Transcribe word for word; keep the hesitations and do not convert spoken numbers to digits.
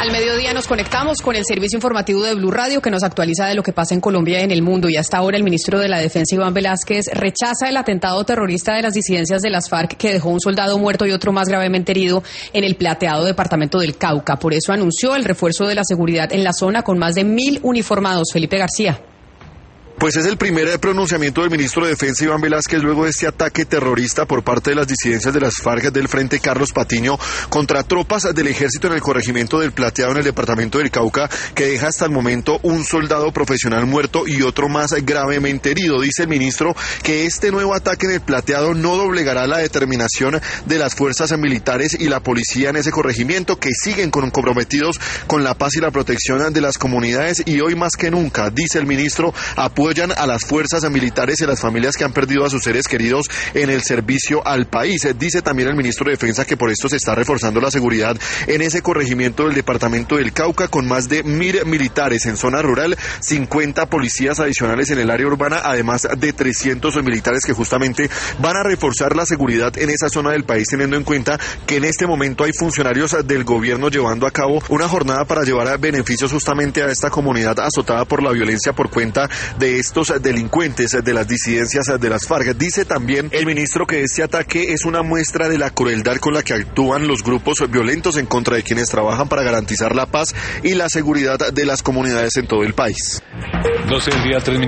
Al mediodía nos conectamos con el servicio informativo de Blue Radio, que nos actualiza de lo que pasa en Colombia y en el mundo. Y hasta ahora el ministro de la Defensa, Iván Velásquez, rechaza el atentado terrorista de las disidencias de las FARC que dejó un soldado muerto y otro más gravemente herido en el plateado departamento del Cauca. Por eso anunció el refuerzo de la seguridad en la zona con más de mil uniformados. Felipe García. Pues es el primer pronunciamiento del ministro de Defensa, Iván Velásquez, luego de este ataque terrorista por parte de las disidencias de las FARC del Frente Carlos Patiño contra tropas del ejército en el corregimiento del Plateado en el departamento del Cauca, que deja hasta el momento un soldado profesional muerto y otro más gravemente herido. Dice el ministro que este nuevo ataque en el Plateado no doblegará la determinación de las fuerzas militares y la policía en ese corregimiento, que siguen con, comprometidos con la paz y la protección de las comunidades, y hoy más que nunca, dice el ministro, apoyan a las fuerzas militares y a las familias que han perdido a sus seres queridos en el servicio al país. Dice también el ministro de Defensa que por esto se está reforzando la seguridad en ese corregimiento del departamento del Cauca con más de mil militares en zona rural, cincuenta policías adicionales en el área urbana, además de trescientos militares que justamente van a reforzar la seguridad en esa zona del país, teniendo en cuenta que en este momento hay funcionarios del gobierno llevando a cabo una jornada para llevar beneficios justamente a esta comunidad azotada por la violencia por cuenta de estos delincuentes de las disidencias de las FARC. Dice también el ministro que este ataque es una muestra de la crueldad con la que actúan los grupos violentos en contra de quienes trabajan para garantizar la paz y la seguridad de las comunidades en todo el país. doce del día, tres